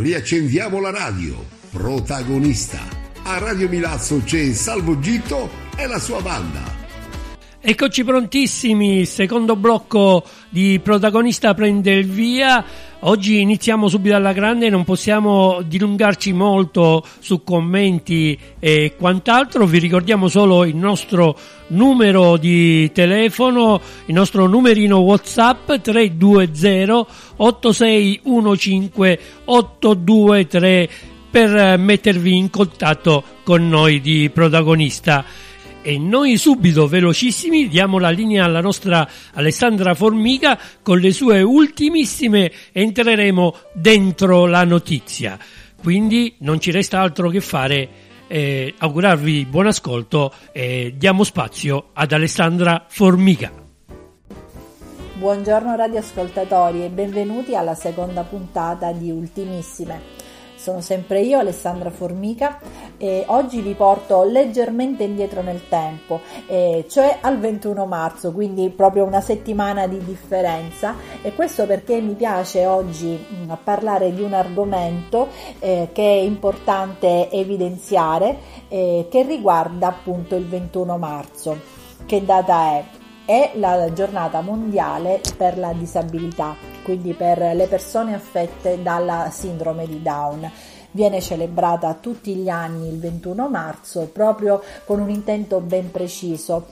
riaccendiamo la radio. Protagonista. A Radio Milazzo c'è Salvo Gitto e la sua banda. Eccoci prontissimi, secondo blocco di Protagonista prende il via. Oggi iniziamo subito alla grande, non possiamo dilungarci molto su commenti e quant'altro. Vi ricordiamo solo il nostro numero di telefono, il nostro numerino WhatsApp 320 8615 823 per mettervi in contatto con noi di Protagonista. E noi subito, velocissimi, diamo la linea alla nostra Alessandra Formica con le sue ultimissime e entreremo dentro la notizia. Quindi non ci resta altro che fare, augurarvi buon ascolto e diamo spazio ad Alessandra Formica. Buongiorno radioascoltatori e benvenuti alla seconda puntata di Ultimissime. Sono sempre io, Alessandra Formica, e oggi vi porto leggermente indietro nel tempo, cioè al 21 marzo, quindi proprio una settimana di differenza, e questo perché mi piace oggi parlare di un argomento che è importante evidenziare, che riguarda appunto il 21 marzo. Che data è? È la giornata mondiale per la disabilità, quindi per le persone affette dalla sindrome di Down. Viene celebrata tutti gli anni il 21 marzo proprio con un intento ben preciso.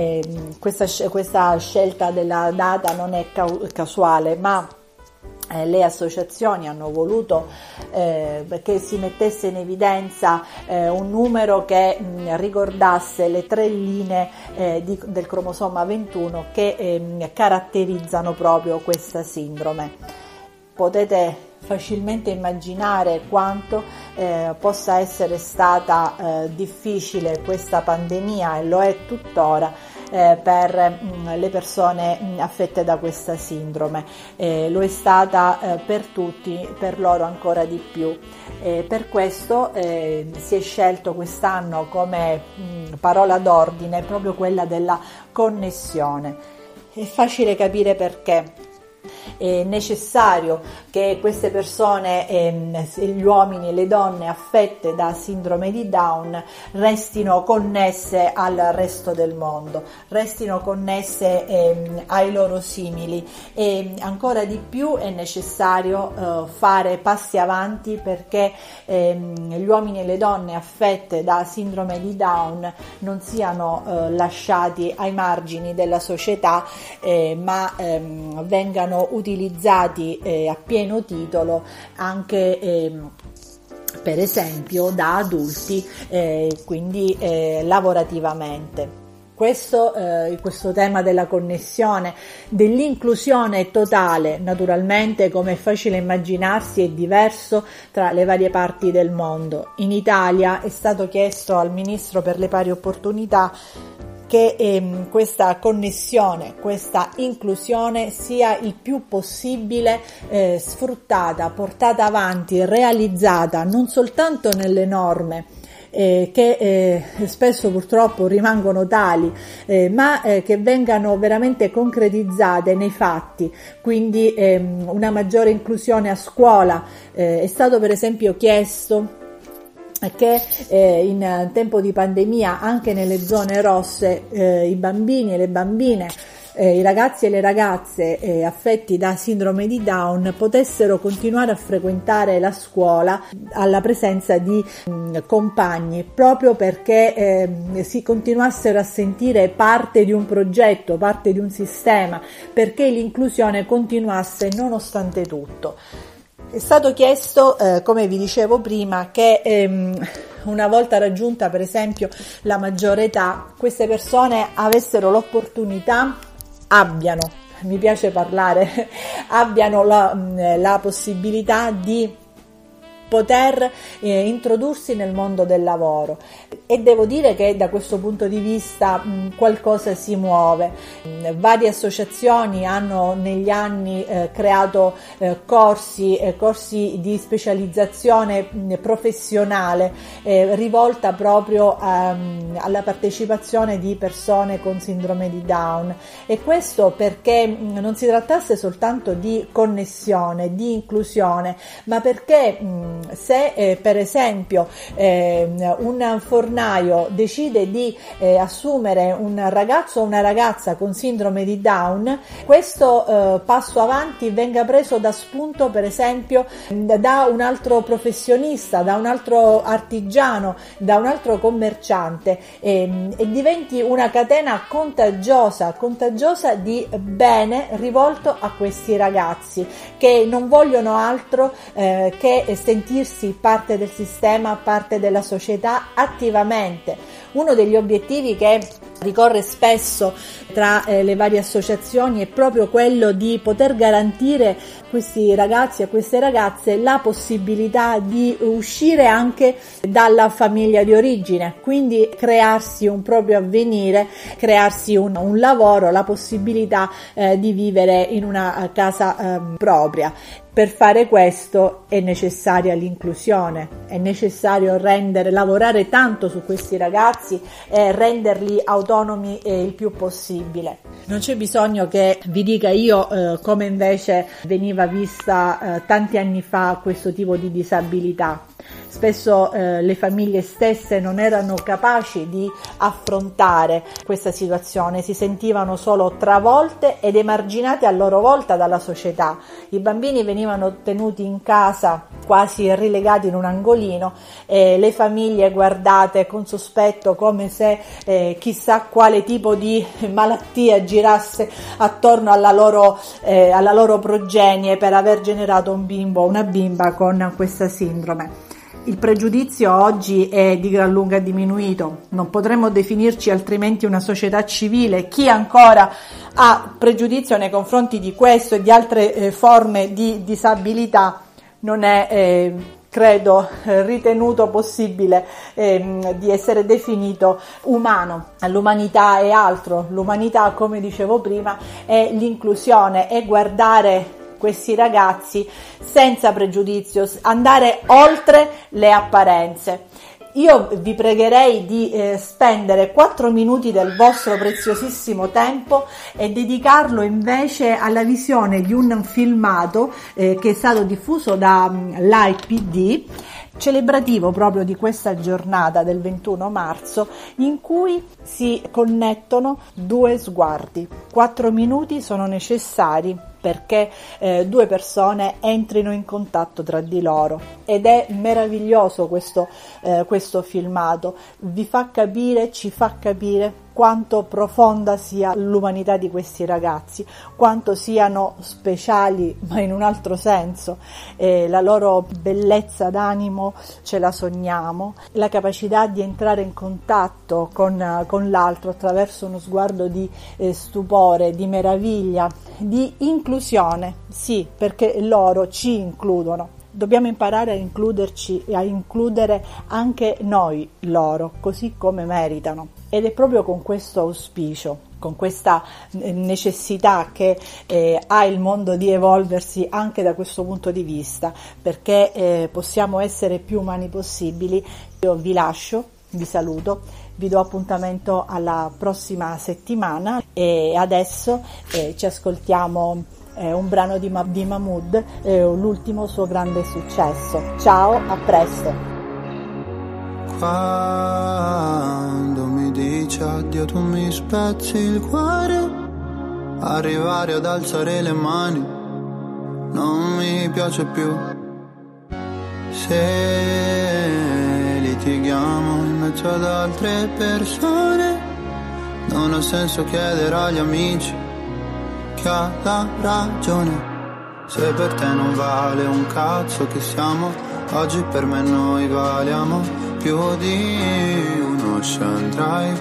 Questa scelta della data non è casuale, ma le associazioni hanno voluto che si mettesse in evidenza un numero che ricordasse le 3 linee del cromosoma 21 che caratterizzano proprio questa sindrome. Potete facilmente immaginare quanto possa essere stata difficile questa pandemia, e lo è tuttora, per le persone affette da questa sindrome. Lo è stata per tutti, per loro ancora di più. Per questo si è scelto quest'anno come parola d'ordine proprio quella della connessione. È facile capire perché. È necessario che queste persone, gli uomini e le donne affette da sindrome di Down, restino connesse al resto del mondo, restino connesse ai loro simili, e ancora di più è necessario fare passi avanti perché gli uomini e le donne affette da sindrome di Down non siano lasciati ai margini della società, ma vengano utilizzati a pieno titolo anche per esempio da adulti, quindi lavorativamente. Questo tema della connessione, dell'inclusione totale, naturalmente, come è facile immaginarsi, è diverso tra le varie parti del mondo. In Italia è stato chiesto al Ministro per le pari opportunità che questa connessione, questa inclusione sia il più possibile sfruttata, portata avanti, realizzata non soltanto nelle norme, che spesso purtroppo rimangono tali, ma che vengano veramente concretizzate nei fatti, quindi una maggiore inclusione a scuola. È stato per esempio chiesto che in tempo di pandemia anche nelle zone rosse i bambini e le bambine, i ragazzi e le ragazze affetti da sindrome di Down potessero continuare a frequentare la scuola alla presenza di compagni, proprio perché si continuassero a sentire parte di un progetto, parte di un sistema, perché l'inclusione continuasse nonostante tutto. È stato chiesto, come vi dicevo prima, che una volta raggiunta per esempio la maggiore età, queste persone avessero l'opportunità, abbiano la possibilità di poter introdursi nel mondo del lavoro. E devo dire che da questo punto di vista qualcosa si muove. Varie associazioni hanno negli anni creato corsi di specializzazione professionale rivolta proprio alla partecipazione di persone con sindrome di Down, e questo perché non si trattasse soltanto di connessione, di inclusione, ma perché se per esempio un fornaio decide di assumere un ragazzo o una ragazza con sindrome di Down, questo passo avanti venga preso da spunto per esempio da un altro professionista, da un altro artigiano, da un altro commerciante, e diventi una catena contagiosa di bene rivolto a questi ragazzi che non vogliono altro che sentirsi parte del sistema, parte della società attivamente. Uno degli obiettivi che ricorre spesso tra le varie associazioni è proprio quello di poter garantire a questi ragazzi e a queste ragazze la possibilità di uscire anche dalla famiglia di origine, quindi crearsi un proprio avvenire, crearsi un lavoro, la possibilità di vivere in una casa propria. Per fare questo è necessaria l'inclusione, è necessario lavorare tanto su questi ragazzi e renderli autonomi il più possibile. Non c'è bisogno che vi dica io come invece veniva vista tanti anni fa questo tipo di disabilità. Spesso le famiglie stesse non erano capaci di affrontare questa situazione, si sentivano solo travolte ed emarginate a loro volta dalla società. I bambini venivano tenuti in casa quasi relegati in un angolino, le famiglie guardate con sospetto come se chissà quale tipo di malattia girasse attorno alla loro progenie per aver generato un bimbo o una bimba con questa sindrome. Il pregiudizio oggi è di gran lunga diminuito, non potremmo definirci altrimenti una società civile. Chi ancora ha pregiudizio nei confronti di questo e di altre forme di disabilità non è credo ritenuto possibile di essere definito umano. L'umanità è altro, l'umanità, come dicevo prima, è l'inclusione, è guardare questi ragazzi senza pregiudizio, andare oltre le apparenze. Io vi pregherei di spendere 4 minuti del vostro preziosissimo tempo e dedicarlo invece alla visione di un filmato che è stato diffuso da l'IPD, celebrativo proprio di questa giornata del 21 marzo, in cui si connettono due sguardi. 4 minuti sono necessari perché 2 persone entrino in contatto tra di loro, ed è meraviglioso questo filmato, ci fa capire quanto profonda sia l'umanità di questi ragazzi, quanto siano speciali ma in un altro senso, la loro bellezza d'animo ce la sogniamo, la capacità di entrare in contatto con l'altro attraverso uno sguardo di stupore, di meraviglia, di inclusione, sì, perché loro ci includono. Dobbiamo imparare a includerci e a includere anche noi loro, così come meritano. Ed è proprio con questo auspicio, con questa necessità che ha il mondo di evolversi anche da questo punto di vista, perché possiamo essere più umani possibili. Io vi lascio, vi saluto, vi do appuntamento alla prossima settimana e adesso ci ascoltiamo un brano di Mahmood, l'ultimo suo grande successo. Ciao, a presto. Quando mi dici addio tu mi spezzi il cuore, arrivare ad alzare le mani non mi piace più. Se litighiamo in mezzo ad altre persone, non ha senso chiedere agli amici chi ha la ragione. Se per te non vale un cazzo che siamo, oggi per me noi valiamo più di un Ocean Drive.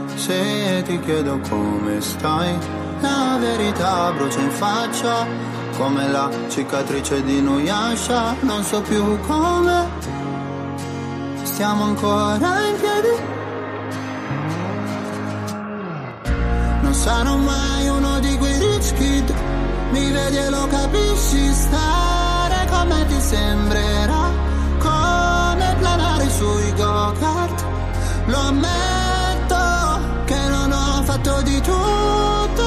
Se ti chiedo come stai, la verità brucia in faccia come la cicatrice di Nuyasha. Non so più come stiamo ancora in piedi. Non sarò mai uno di quei rich kid, mi vedi e lo capisci, stare con me ti sembrerà come planare sui go-kart. Lo ammetto che non ho fatto di tutto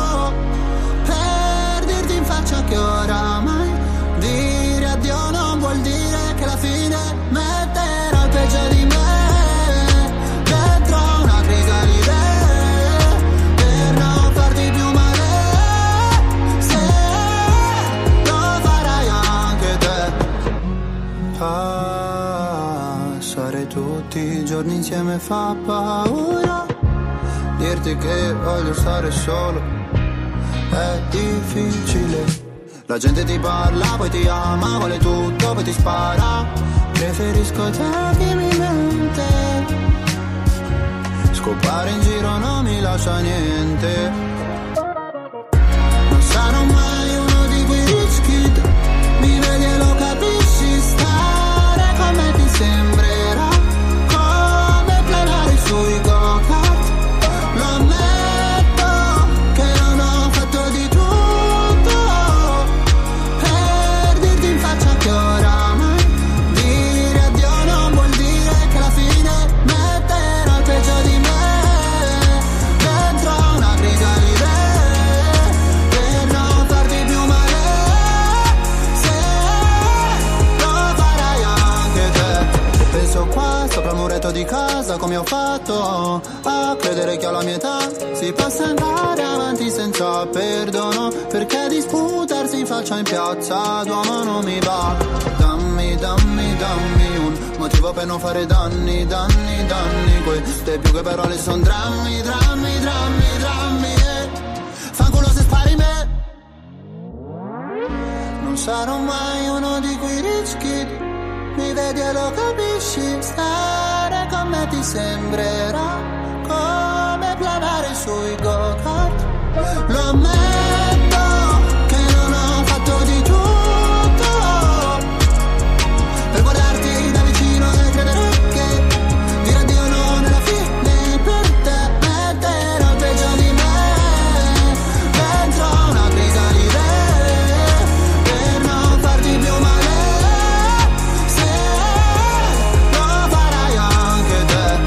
per dirti in faccia che oramai dire addio non vuol dire che la fine metterà il peggio di me dentro una crisalide per non farti più male. Se lo farai anche te, passare tutti i giorni insieme fa paura, dirti che voglio stare solo è difficile. La gente ti parla, poi ti ama, vuole tutto, poi ti spara. Preferisco te che mi mente. Scopare in giro non mi lascia niente. Non sarò mai uno di quei rich kid, mi vedi e lo capisci, stare con me ti sembrerà come planare sui go-kart. Lo ammetto che non ho fatto di tutto per dirti in faccia che oramai dire addio non vuol dire che alla fine metterò il peggio di me dentro una crisalide per non farti più male. Se lo farai anche te, penso qua sopra il muretto di casa come ho fatto a credere che alla mia età si possa andare avanti senza perdono, perché disputarsi in faccia in piazza d'uomo non mi va. Dammi, dammi, dammi un motivo per non fare danni, danni, danni. Queste più che parole son drammi, drammi, drammi, drammi. Fanculo se spari me. Non sarò mai uno di quei rich kid, mi vedi e lo capisci, stare con me ti sembrerà come planare sui go-kart. Lo ammetto che non ho fatto di tutto per guardarti da vicino e credere che dire addio non è la fine per te. Metterò il peggio di me dentro una crisalide per non farti più male. Se lo farai anche te.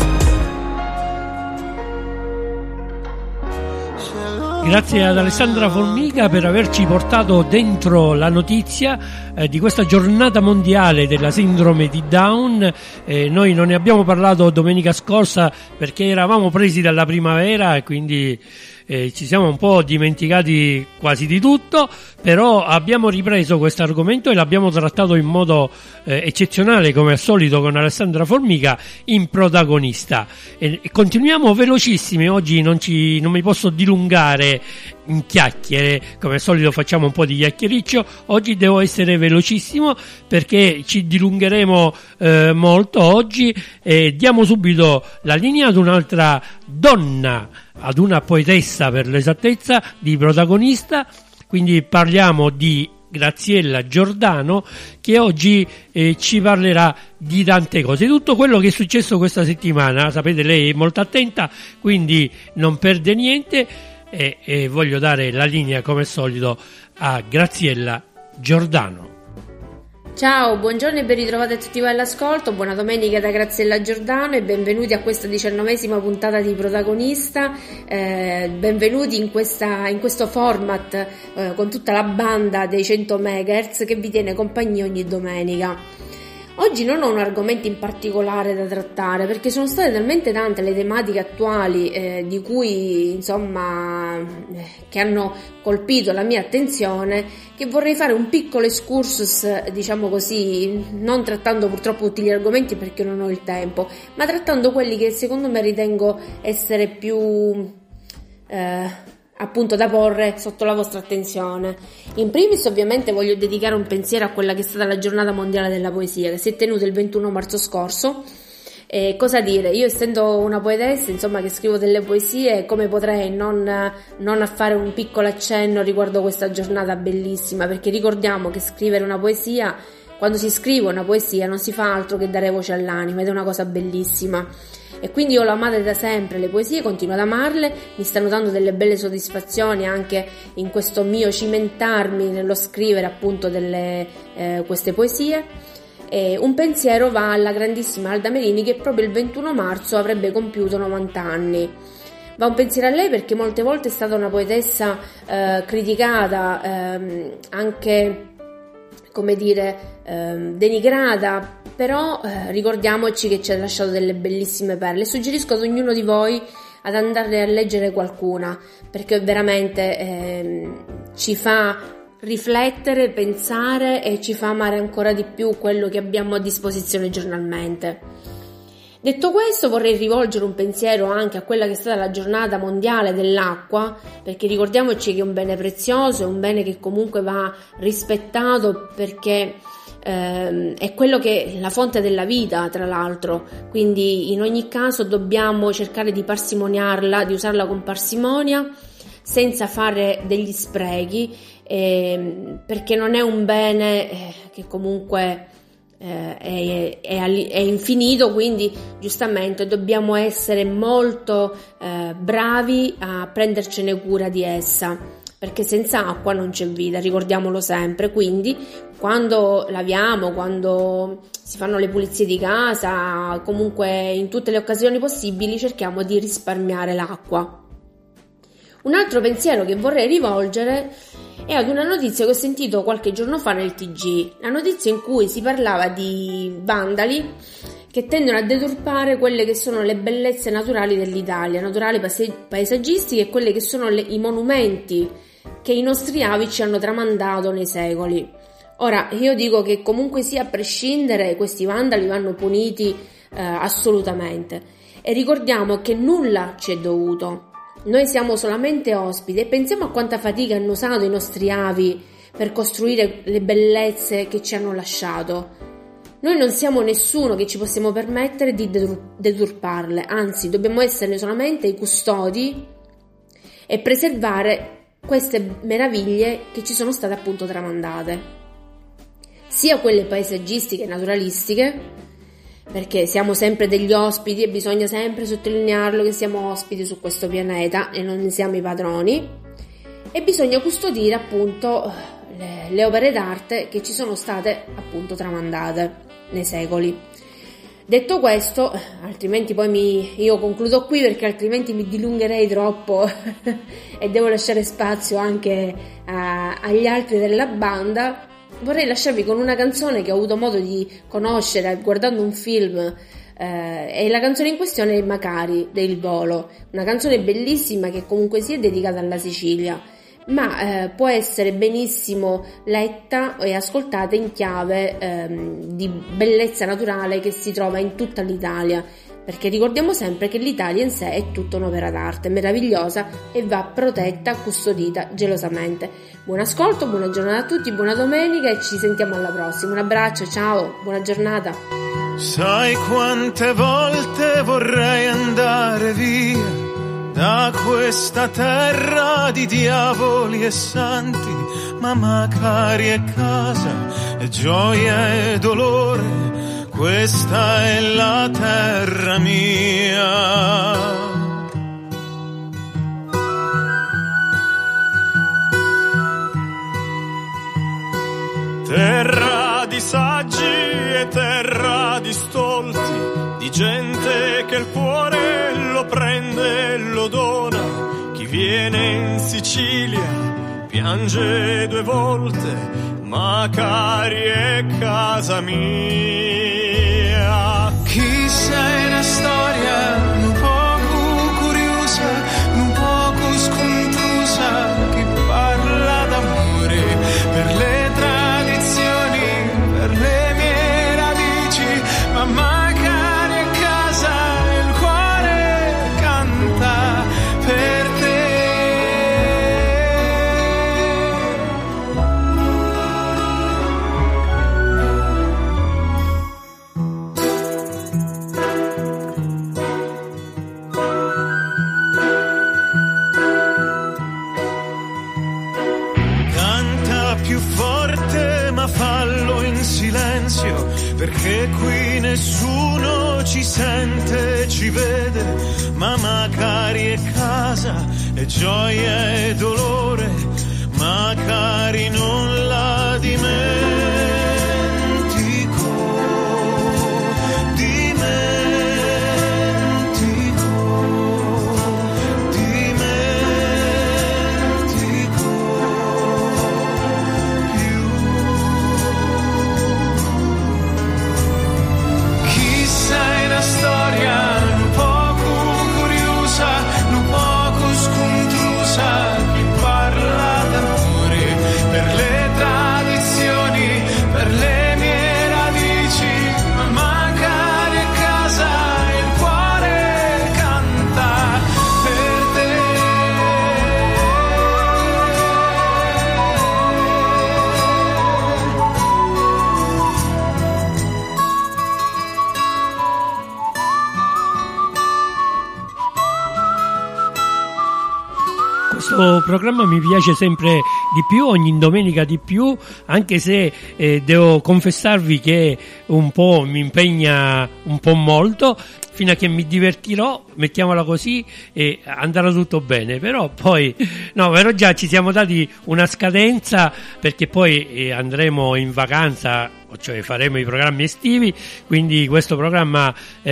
Grazie ad Alessandra Formica per averci portato dentro la notizia di questa giornata mondiale della sindrome di Down. Noi non ne abbiamo parlato domenica scorsa perché eravamo presi dalla primavera e quindi ci siamo un po' dimenticati quasi di tutto, però abbiamo ripreso questo argomento e l'abbiamo trattato in modo eccezionale, come al solito, con Alessandra Formica in protagonista. E continuiamo velocissimi, oggi non mi posso dilungare in chiacchiere, come al solito facciamo un po' di chiacchiericcio. Oggi devo essere velocissimo perché ci dilungheremo molto oggi. Diamo subito la linea ad un'altra donna, ad una poetessa per l'esattezza, di protagonista. Quindi parliamo di Graziella Giordano, che oggi ci parlerà di tante cose, tutto quello che è successo questa settimana. Sapete, lei è molto attenta, quindi non perde niente, e voglio dare la linea come al solito a Graziella Giordano. Ciao, buongiorno e ben ritrovati a tutti voi all'ascolto, buona domenica da Graziella Giordano e benvenuti a questa 19ª puntata di Protagonista. Benvenuti in questo format con tutta la banda dei 100 MHz che vi tiene compagnia ogni domenica. Oggi non ho un argomento in particolare da trattare perché sono state talmente tante le tematiche attuali di cui, insomma, che hanno colpito la mia attenzione, che vorrei fare un piccolo excursus, diciamo così, non trattando purtroppo tutti gli argomenti perché non ho il tempo, ma trattando quelli che secondo me ritengo essere più appunto da porre sotto la vostra attenzione. In primis ovviamente voglio dedicare un pensiero a quella che è stata la giornata mondiale della poesia che si è tenuta il 21 marzo scorso E cosa dire, io essendo una poetessa, insomma, che scrivo delle poesie, come potrei non fare un piccolo accenno riguardo questa giornata bellissima, perché ricordiamo che scrivere una poesia, quando si scrive una poesia non si fa altro che dare voce all'anima, ed è una cosa bellissima. E quindi io l'ho amata da sempre le poesie, continuo ad amarle, mi stanno dando delle belle soddisfazioni anche in questo mio cimentarmi nello scrivere appunto queste poesie. E un pensiero va alla grandissima Alda Merini, che proprio il 21 marzo avrebbe compiuto 90 anni. Va un pensiero a lei perché molte volte è stata una poetessa criticata, anche, come dire, denigrata, però ricordiamoci che ci ha lasciato delle bellissime perle. Suggerisco ad ognuno di voi ad andare a leggere qualcuna, perché veramente ci fa riflettere, pensare e ci fa amare ancora di più quello che abbiamo a disposizione giornalmente. Detto questo, vorrei rivolgere un pensiero anche a quella che è stata la giornata mondiale dell'acqua, perché ricordiamoci che è un bene prezioso, è un bene che comunque va rispettato, perché è quello che è la fonte della vita, tra l'altro, quindi in ogni caso dobbiamo cercare di parsimoniarla, di usarla con parsimonia, senza fare degli sprechi, perché non è un bene che comunque è infinito, quindi giustamente dobbiamo essere molto bravi a prendercene cura di essa, perché senza acqua non c'è vita, ricordiamolo sempre. Quindi quando laviamo, quando si fanno le pulizie di casa, comunque in tutte le occasioni possibili cerchiamo di risparmiare l'acqua. Un altro pensiero che vorrei rivolgere è ad una notizia che ho sentito qualche giorno fa nel TG, la notizia in cui si parlava di vandali che tendono a deturpare quelle che sono le bellezze naturali dell'Italia, naturali paesaggistiche, e quelle che sono i monumenti che i nostri avi ci hanno tramandato nei secoli. Ora, io dico che comunque sia, a prescindere, questi vandali vanno puniti assolutamente, e ricordiamo che nulla ci è dovuto. Noi siamo solamente ospiti, e pensiamo a quanta fatica hanno usato i nostri avi per costruire le bellezze che ci hanno lasciato. Noi non siamo nessuno che ci possiamo permettere di deturparle, anzi dobbiamo esserne solamente i custodi e preservare queste meraviglie che ci sono state appunto tramandate, sia quelle paesaggistiche e naturalistiche, perché siamo sempre degli ospiti e bisogna sempre sottolinearlo che siamo ospiti su questo pianeta e non ne siamo i padroni, e bisogna custodire appunto le opere d'arte che ci sono state appunto tramandate nei secoli. Detto questo, altrimenti poi io concludo qui, perché altrimenti mi dilungherei troppo e devo lasciare spazio anche agli altri della banda. Vorrei lasciarvi con una canzone che ho avuto modo di conoscere guardando un film, e la canzone in questione è Macari del Volo, una canzone bellissima che comunque sia dedicata alla Sicilia, ma può essere benissimo letta e ascoltata in chiave di bellezza naturale che si trova in tutta l'Italia, perché ricordiamo sempre che l'Italia in sé è tutta un'opera d'arte meravigliosa e va protetta, custodita gelosamente. Buon ascolto, buona giornata a tutti, buona domenica e ci sentiamo alla prossima. Un abbraccio, ciao, buona giornata. Sai quante volte vorrei andare via da questa terra di diavoli e santi, ma Macari è casa, è gioia e dolore, questa è la terra mia. Terra di saggi e terra di stolti, di gente che il cuore lo prende e lo dona. Chi viene in Sicilia piange 2 volte, Macari è casa mia. Chi sei una storia un poco curiosa, un poco scontrusa, che parla d'amore per le tradizioni, per le mie radici, ma Macari è casa e il cuore canta per te. più forte, ma fallo in silenzio, perché qui nessuno ci sente, ci vede, ma magari è casa, è gioia e dolore, magari non la dimentico. Questo programma mi piace sempre di più, ogni domenica di più, anche se devo confessarvi che un po' mi impegna un po' molto, fino a che mi divertirò, mettiamola così, e andrà tutto bene. Però poi, no, però già ci siamo dati una scadenza, perché poi andremo in vacanza, cioè faremo i programmi estivi, quindi questo programma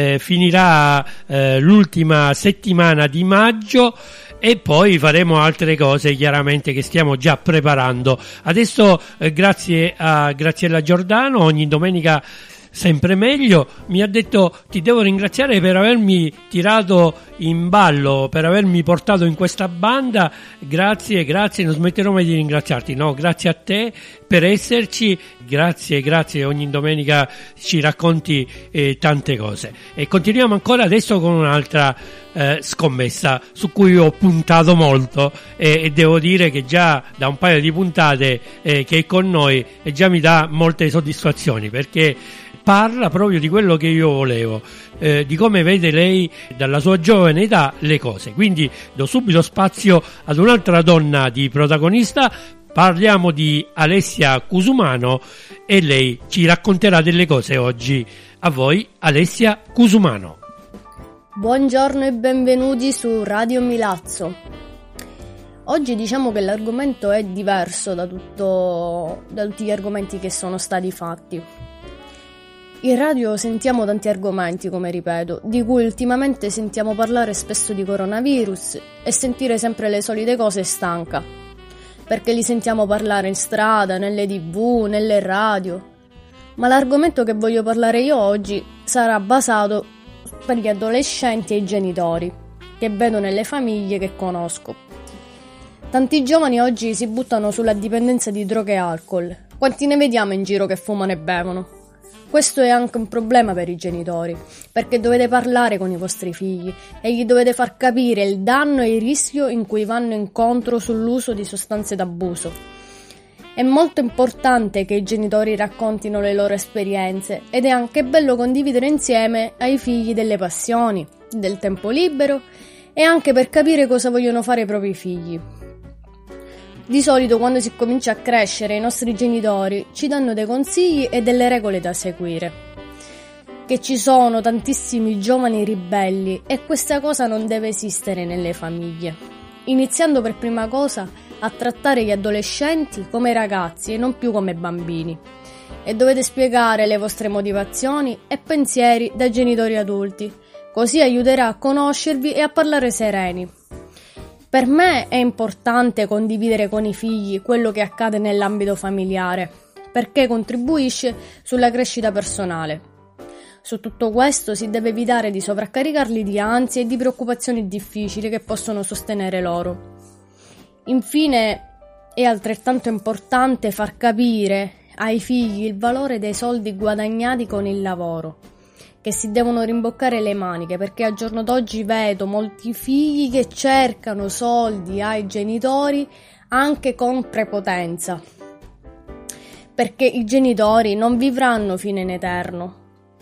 finirà l'ultima settimana di maggio, e poi faremo altre cose chiaramente che stiamo già preparando. Adesso grazie a Graziella Giordano, ogni domenica sempre meglio, mi ha detto: ti devo ringraziare per avermi tirato in ballo, per avermi portato in questa banda, grazie, non smetterò mai di ringraziarti. No, grazie a te per esserci, grazie, ogni domenica ci racconti tante cose. E continuiamo ancora adesso con un'altra scommessa su cui ho puntato molto, e devo dire che già da un paio di puntate che è con noi, e già mi dà molte soddisfazioni, perché parla proprio di quello che io volevo, di come vede lei dalla sua giovane età le cose. Quindi do subito spazio ad un'altra donna di protagonista, parliamo di Alessia Cusumano, e lei ci racconterà delle cose oggi. A voi Alessia Cusumano. Buongiorno e benvenuti su Radio Milazzo. Oggi diciamo che l'argomento è diverso da tutti gli argomenti che sono stati fatti. In radio sentiamo tanti argomenti, come ripeto, di cui ultimamente sentiamo parlare spesso di coronavirus, e sentire sempre le solite cose stanca, perché li sentiamo parlare in strada, nelle TV, nelle radio. Ma l'argomento che voglio parlare io oggi sarà basato per gli adolescenti e i genitori, che vedo nelle famiglie che conosco. Tanti giovani oggi si buttano sulla dipendenza di droghe e alcol. Quanti ne vediamo in giro che fumano e bevono? Questo è anche un problema per i genitori, perché dovete parlare con i vostri figli e gli dovete far capire il danno e il rischio in cui vanno incontro sull'uso di sostanze d'abuso. È molto importante che i genitori raccontino le loro esperienze, ed è anche bello condividere insieme ai figli delle passioni, del tempo libero, e anche per capire cosa vogliono fare i propri figli. Di solito quando si comincia a crescere i nostri genitori ci danno dei consigli e delle regole da seguire. Che ci sono tantissimi giovani ribelli, e questa cosa non deve esistere nelle famiglie. Iniziando per prima cosa a trattare gli adolescenti come ragazzi e non più come bambini. E dovete spiegare le vostre motivazioni e pensieri da genitori adulti, così aiuterà a conoscervi e a parlare sereni. Per me è importante condividere con i figli quello che accade nell'ambito familiare, perché contribuisce sulla crescita personale. Su tutto questo si deve evitare di sovraccaricarli di ansie e di preoccupazioni difficili che possono sostenere loro. Infine, è altrettanto importante far capire ai figli il valore dei soldi guadagnati con il lavoro, che si devono rimboccare le maniche, perché al giorno d'oggi vedo molti figli che cercano soldi ai genitori anche con prepotenza, perché i genitori non vivranno fino in eterno.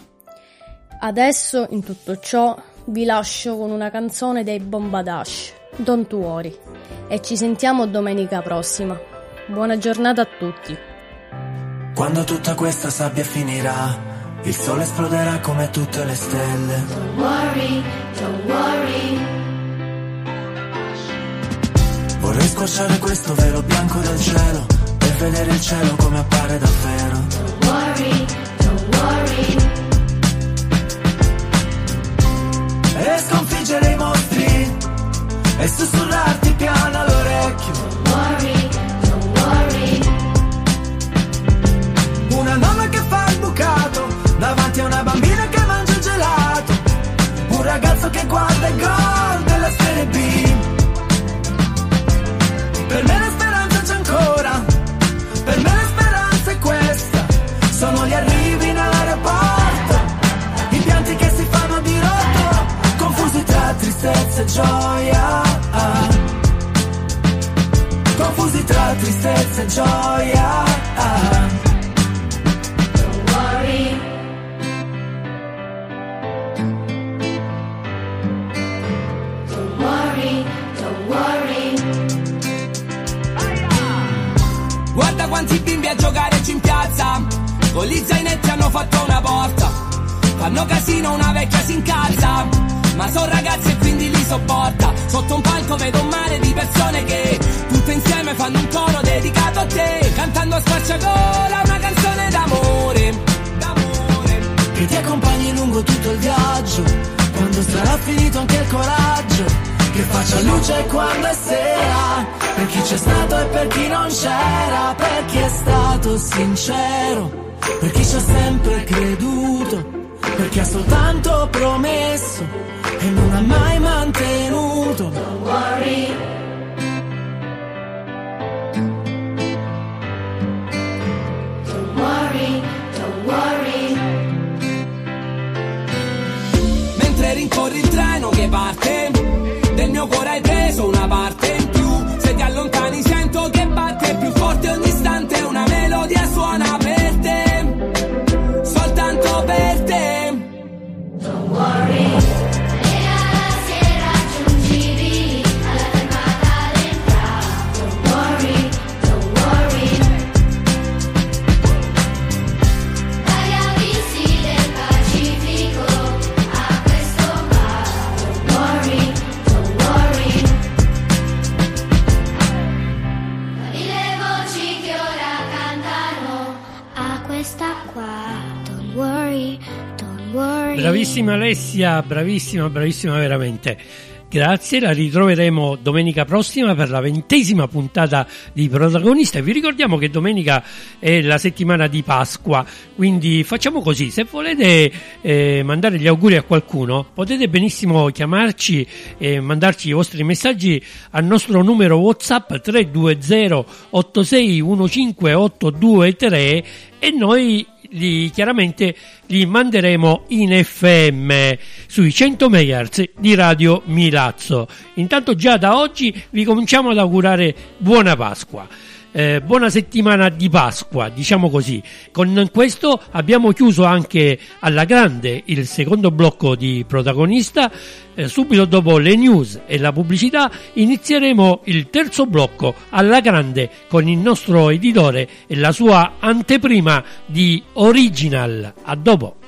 Adesso in tutto ciò vi lascio con una canzone dei Bombadash, Don't Worry, e ci sentiamo domenica prossima. Buona giornata a tutti. Quando tutta questa sabbia finirà, il sole esploderà come tutte le stelle. Don't worry, don't worry. Vorrei squarciare questo velo bianco del cielo per vedere il cielo come appare davvero. Don't worry, don't worry. E sconfiggere i mostri e sussurrarti piano all'orecchio. Don't worry, don't worry. Una nonna che fa il bucato davanti a una bambina che mangia il gelato. Un ragazzo che guarda il gol della Serie B. Per me la speranza c'è ancora, per me la speranza è questa. Sono gli arrivi in aeroporto, i pianti che si fanno di rotto, confusi tra tristezza e gioia. Confusi tra tristezza e gioia. Don't worry. Don't worry, don't worry. Guarda quanti bimbi a giocare giù in piazza, con gli zainetti hanno fatto una porta. Fanno casino, una vecchia si incazza, ma sono ragazzi e quindi li sopporta. Sotto un palco vedo un mare di persone che tutte insieme fanno un coro dedicato a te, cantando a squarciagola una canzone d'amore, d'amore, che ti accompagni lungo tutto il viaggio, quando sarà finito anche il coraggio, che faccia luce quando è sera, per chi c'è stato e per chi non c'era, per chi è stato sincero, per chi ci ha sempre creduto, per chi ha soltanto promesso e non ha mai mantenuto. Don't worry. Don't worry, don't worry. Mentre rincorri il treno che parte, del mio cuore hai preso una parte in più. Se ti allontani sento che batte più forte ogni istante, una melodia suona per te, soltanto per te. Don't worry. E alla sera raggiungibili, alla fermata d'entrata. Don't worry, don't worry. Dagli abissi del Pacifico a questo bar. Don't worry, don't worry. Quali le voci che ora cantano a questa qua. Don't worry, don't worry. Bravissima Alessia, bravissima veramente. Grazie, la ritroveremo domenica prossima per la 20ª puntata di Protagonista. Vi ricordiamo che domenica è la settimana di Pasqua, quindi facciamo così: se volete mandare gli auguri a qualcuno, potete benissimo chiamarci e mandarci i vostri messaggi al nostro numero WhatsApp 320 8615 823 e noi chiaramente li manderemo in FM sui 100 MHz di Radio Milazzo. Intanto già da oggi vi cominciamo ad augurare buona Pasqua. Buona settimana di Pasqua, diciamo così. Con questo abbiamo chiuso anche alla grande il secondo blocco di Protagonista. Subito dopo le news e la pubblicità inizieremo il terzo blocco alla grande con il nostro editore e la sua anteprima di Original. A dopo.